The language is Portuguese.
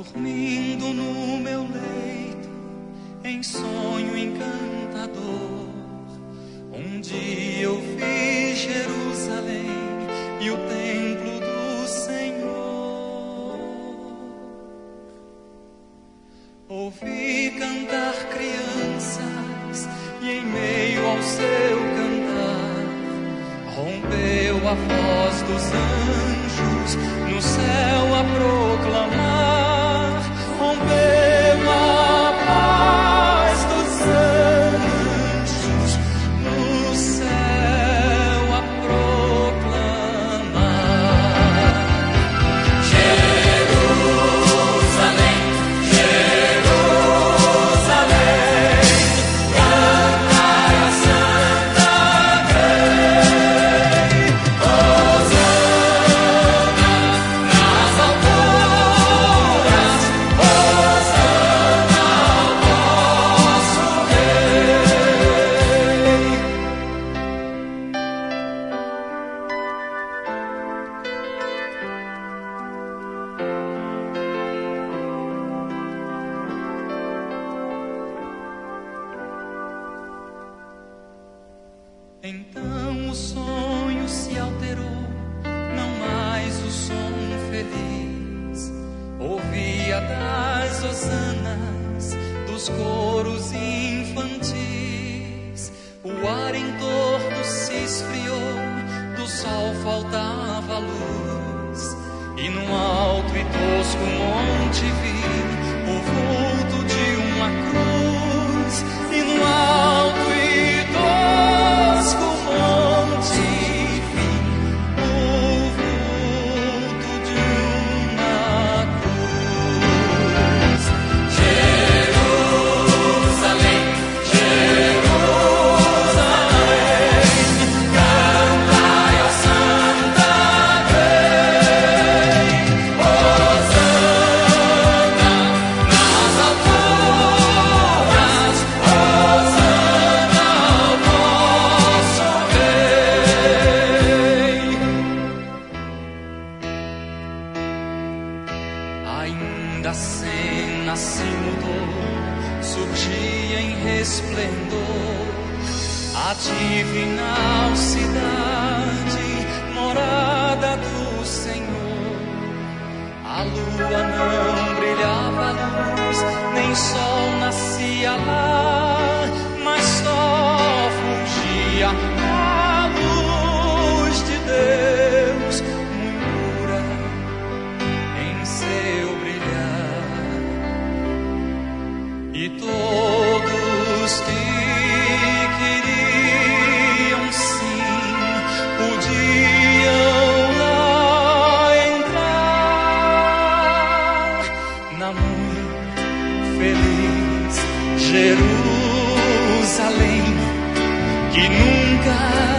Dormindo no meu leito, em sonho encantador, um dia eu vi Jerusalém e o templo do Senhor. Ouvi cantar crianças e em meio ao seu cantar rompeu a voz dos anjos no céu a proclamar. Rompeu a paz dos anjos no céu a proclamar. Jerusalém, Jerusalém, cantai a Santa Grey. Hosana nas alturas, Hosana ao nosso Rei. Então o sonho se alterou, não mais o som feliz. Ouvia das hosanas, dos coros infantis. O ar em torno se esfriou, do sol faltava luz. E no alto e tosco monte vi o vulto de uma cruz. E no alto e tosco monte vi o vulto de uma cruz. Jerusalém, Jerusalém, cantai a Santa Grey. Hosana nas alturas, Hosana ao nosso Rei. Ainda a cena se mudou, surgia em resplendor a divinal cidade, morada do Senhor. A lua não brilhava luz, nem sol nascia lá, mas só fulgia a luz de Deus, muito pura em seu brilhar. E todos que queriam sim podiam lá entrar na muito feliz Jerusalém que nunca